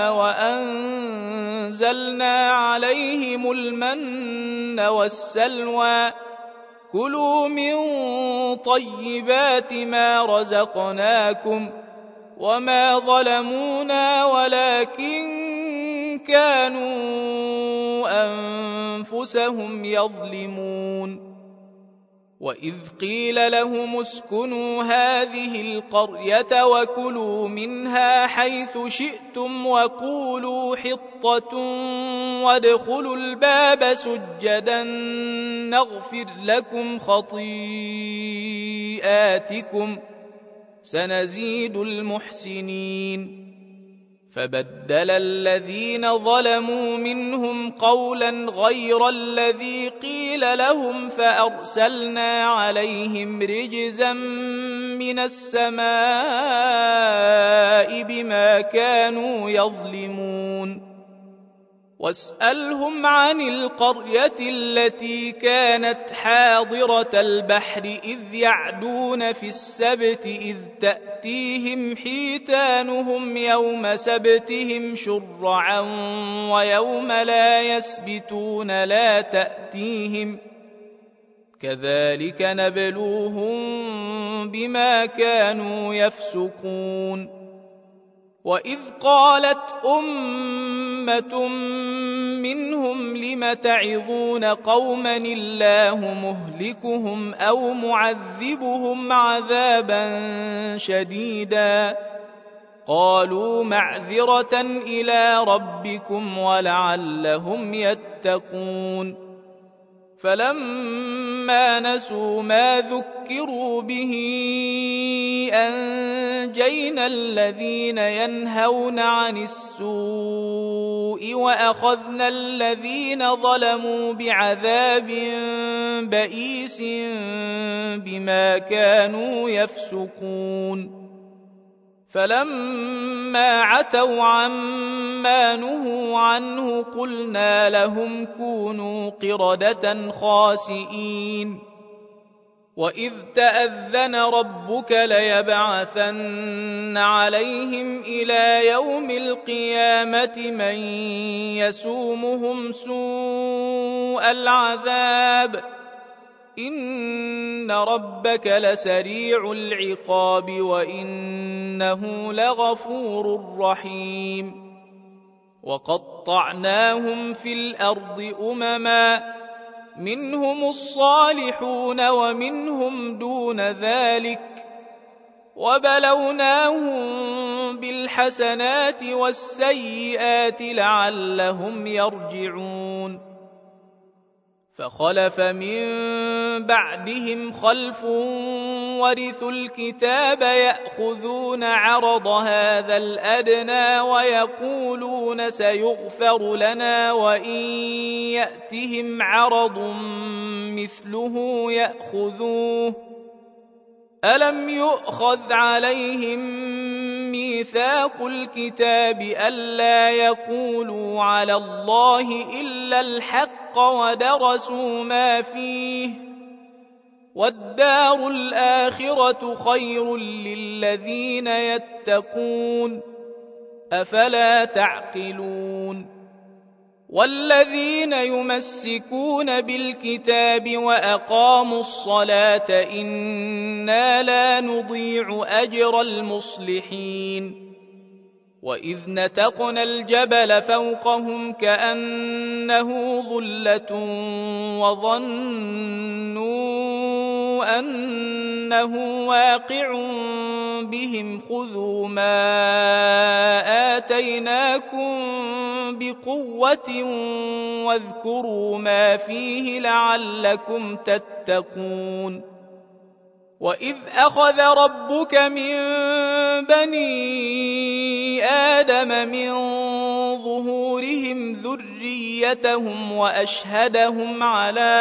وأنزلنا عليهم المن والسلوى كلوا من طيبات ما رزقناكم وما ظلمونا ولكن كانوا أنفسهم يظلمون وإذ قيل لهم اسكنوا هذه القرية وكلوا منها حيث شئتم وقولوا حطة وادخلوا الباب سجدا نغفر لكم خطيئاتكم سنزيد المحسنين فبدل الذين ظلموا منهم قولا غير الذي قيل لهم فأرسلنا عليهم رجزا من السماء بما كانوا يظلمون واسألهم عن القرية التي كانت حاضرة البحر إذ يعدون في السبت إذ تأتيهم حيتانهم يوم سبتهم شرعا ويوم لا يسبتون لا تأتيهم كذلك نبلوهم بما كانوا يفسقون وإذ قالت أمة منهم لم تعظون قوما الله مهلكهم أو معذبهم عذابا شديدا قالوا معذرة إلى ربكم ولعلهم يتقون فلما نسوا ما ذكروا به أنجينا الذين ينهون عن السوء وأخذنا الذين ظلموا بعذاب بئيس بما كانوا يفسقون فلما عتوا عما نهوا عنه قلنا لهم كونوا قردة خاسئين وإذ تأذن ربك ليبعثن عليهم إلى يوم القيامة من يسومهم سوء العذاب إن ربك لسريع العقاب وإنه لغفور رحيم وقطعناهم في الأرض أمما منهم الصالحون ومنهم دون ذلك وبلوناهم بالحسنات والسيئات لعلهم يرجعون فخلف من بعدهم خلف ورثوا الكتاب يأخذون عرض هذا الأدنى ويقولون سيغفر لنا وإن يأتهم عرض مثله يأخذوه ألم يؤخذ عليهم ميثاق الكتاب ألا يقولوا على الله إلا الحق ودرسوا ما فيه والدار الآخرة خير للذين يتقون أفلا تعقلون والذين يمسكون بالكتاب وأقاموا الصلاة إنا لا نضيع أجر المصلحين وإذ نتقنا الجبل فوقهم كأنه ظلة وظنوا أنه واقع بهم خذوا ما آتيناكم بقوة واذكروا ما فيه لعلكم تتقون وإذ أخذ ربك من بني آدم من ظهورهم ذريتهم وأشهدهم على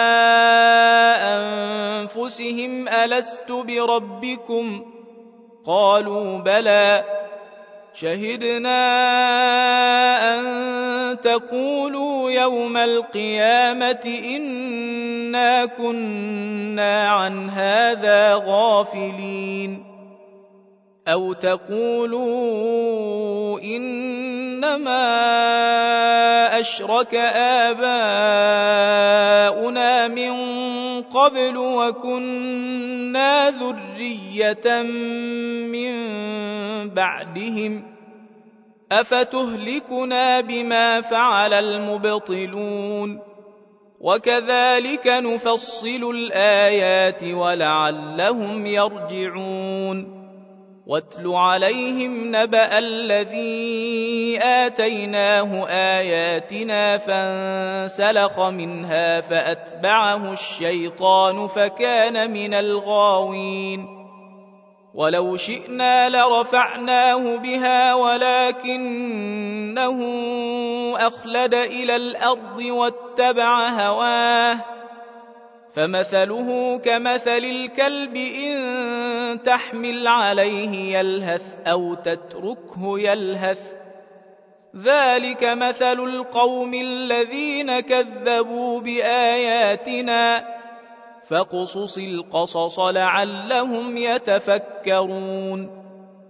أنفسهم ألست بربكم قالوا بلى شهدنا أن تقولوا يوم القيامة إنا كنا عن هذا غافلين أو تقولوا إنما أشرك آباؤنا من قبل وكنا ذرية من بعدهم أفتهلكنا بما فعل المبطلون وكذلك نفصل الآيات ولعلهم يرجعون واتل عليهم نبأ الذي آتيناه آياتنا فانسلخ منها فأتبعه الشيطان فكان من الغاوين ولو شئنا لرفعناه بها ولكنه أخلد إلى الأرض واتبع هواه فمثله كمثل الكلب إن تحمل عليه يلهث أو تتركه يلهث ذلك مثل القوم الذين كذبوا بآياتنا فاقصص القصص لعلهم يتفكرون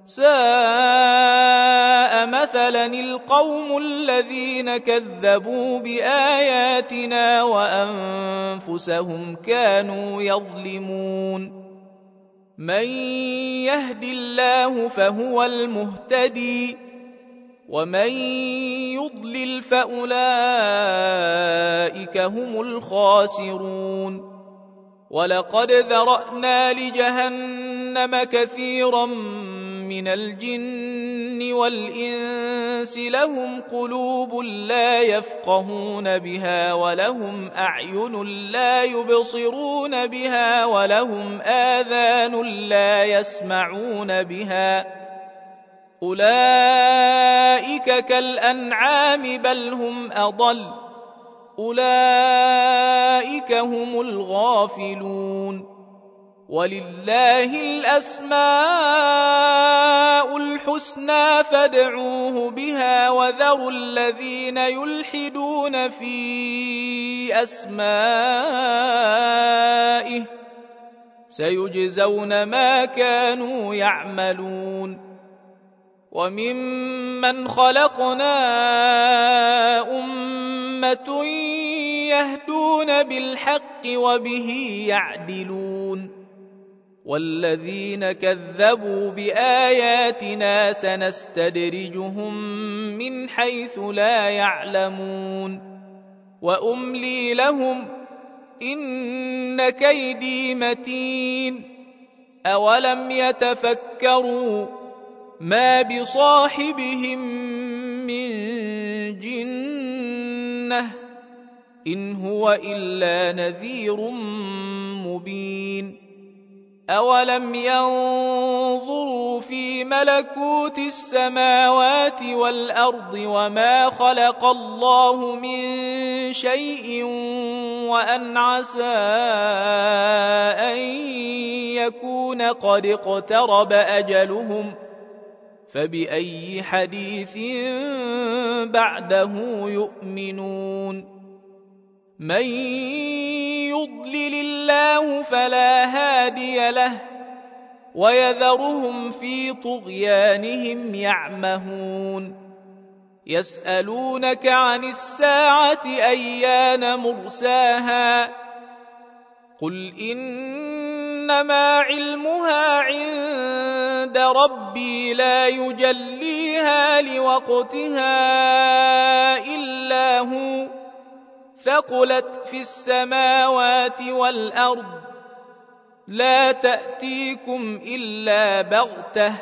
ساء مثلا القوم الذين كذبوا بآياتنا وأنفسهم كانوا يظلمون من يهد الله فهو المهتدي ومن يضلل فأولئك هم الخاسرون ولقد ذرأنا لجهنم كثيرا من الجن والإنس لهم قلوب لا يفقهون بها ولهم أعين لا يبصرون بها ولهم آذان لا يسمعون بها أولئك كالأنعام بل هم أضل أولئك هم الغافلون ولله الأسماء الحسنى فادعوه بها وذروا الذين يلحدون في أسمائه سيجزون ما كانوا يعملون وممن خلقنا أمة يهدون بالحق وبه يعدلون والذين كذبوا بآياتنا سنستدرجهم من حيث لا يعلمون وأملي لهم إن كيدي متين أولم يتفكروا ما بصاحبهم من جنة إن هو إلا نذير مبين أولم ينظروا في ملكوت السماوات والأرض وما خلق الله من شيء وأن عسى أن يكون قد اقترب أجلهم فبأي حديث بعده يؤمنون من يضلل الله فلا هادي له ويذرهم في طغيانهم يعمهون يسألونك عن الساعة أيان مرساها قل إنما علمها عند ربي لا يجليها لوقتها إلا هو ثقلت في السماوات والأرض لا تأتيكم إلا بغتة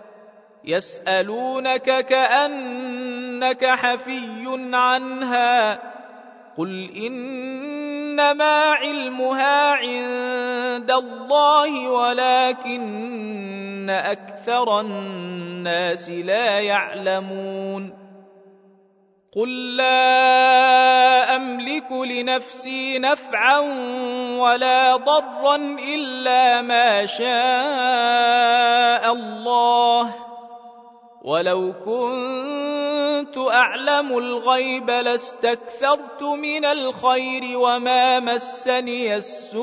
يسألونك كأنك حفي عنها قل إنما علمها عند الله ولكن أكثر الناس لا يعلمون قل لا أملك لنفسي نفعا ولا ضرا إلا ما شاء الله ولو كنت أعلم الغيب لاستكثرت من الخير وما مسني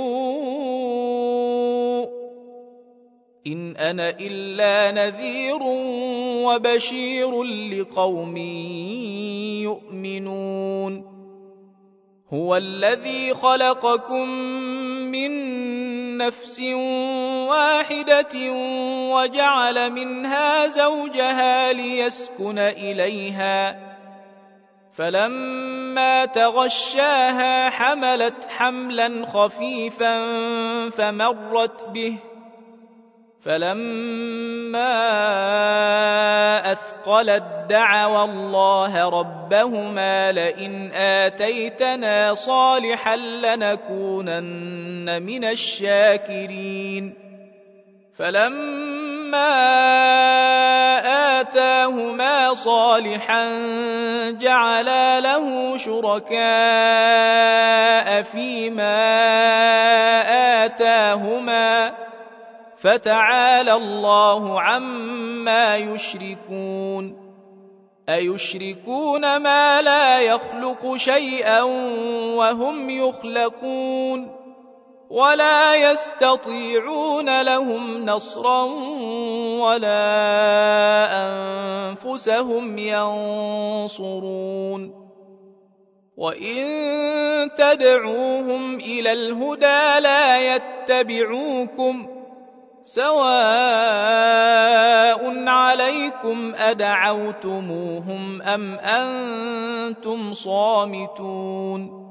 السوء إن أنا إلا نذير وبشير لقوم يؤمنون هو الذي خلقكم من نفس واحدة وجعل منها زوجها ليسكن إليها فلما تغشاها حملت حملا خفيفا فمرت به فلما أثقلت دعوا الله ربهما لئن آتيتنا صالحا لنكونن من الشاكرين فلما آتاهما صالحا جعلا له شركاء فيما آتاهما فتعالى الله عما يشركون أيشركون ما لا يخلق شيئا وهم يخلقون ولا يستطيعون لهم نصرا ولا أنفسهم ينصرون وإن تدعوهم إلى الهدى لا يتبعوكم سواء عليكم أدعوتموهم أم أنتم صامتون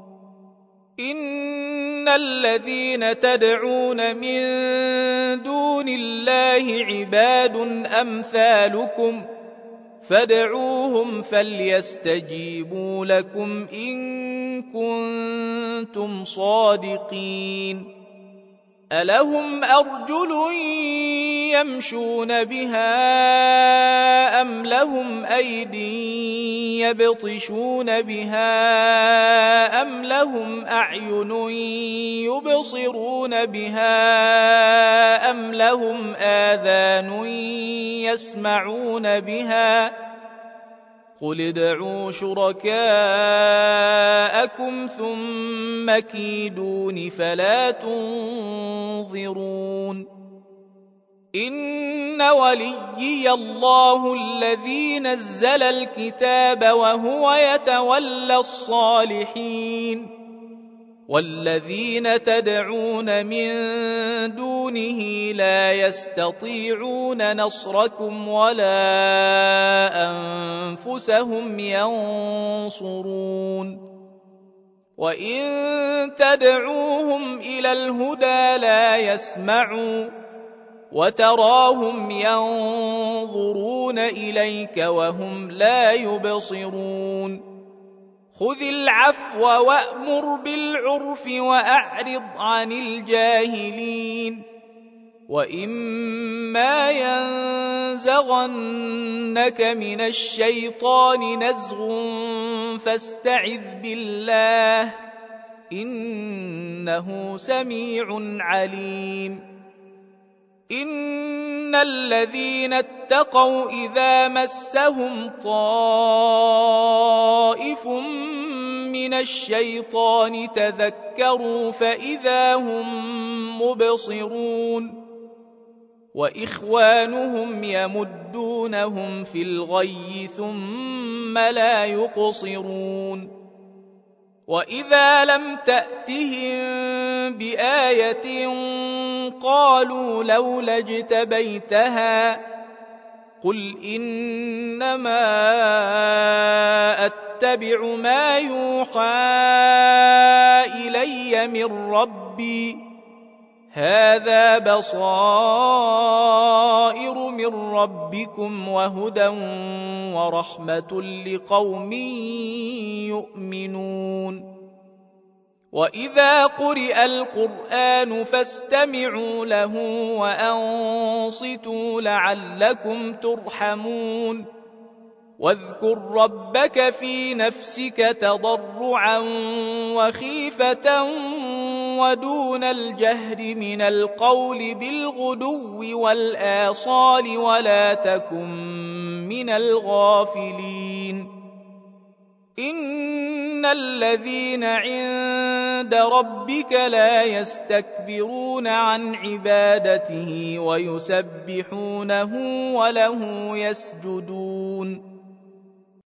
إن الذين تدعون من دون الله عباد أمثالكم فادعوهم فليستجيبوا لكم إن كنتم صادقين ألهم أرجل يمشون بها أم لهم أيد يبطشون بها أم لهم أعين يبصرون بها أم لهم آذان يسمعون بها قل ادعوا شركاءكم ثم كيدون فلا تنظرون إن وليي الله الذي نزل الكتاب وهو يتولى الصالحين والذين تدعون من دونه لا يستطيعون نصركم ولا أنفسهم ينصرون وإن تدعوهم إلى الهدى لا يسمعوا وتراهم ينظرون إليك وهم لا يبصرون خذ العفو وأمر بالعرف وأعرض عن الجاهلين وإما ينزغنك من الشيطان نزغ فاستعذ بالله إنه سميع عليم إن الذين اتقوا إذا مسهم طائف من الشيطان تذكروا فإذا هم مبصرون وإخوانهم يمدونهم في الغي ثم لا يقصرون وإذا لم تأتهم بآية قالوا لولا اجتبيتها قل إنما أتبع ما يوحى إلي من ربي هذا بصائر من ربكم وهدى ورحمة لقوم يؤمنون وإذا قرئ القرآن فاستمعوا له وأنصتوا لعلكم ترحمون واذكر ربك في نفسك تضرعا وخيفة ودون الجهر من القول بالغدو والآصال ولا تكن من الغافلين إن الذين عند ربك لا يستكبرون عن عبادته ويسبحونه وله يسجدون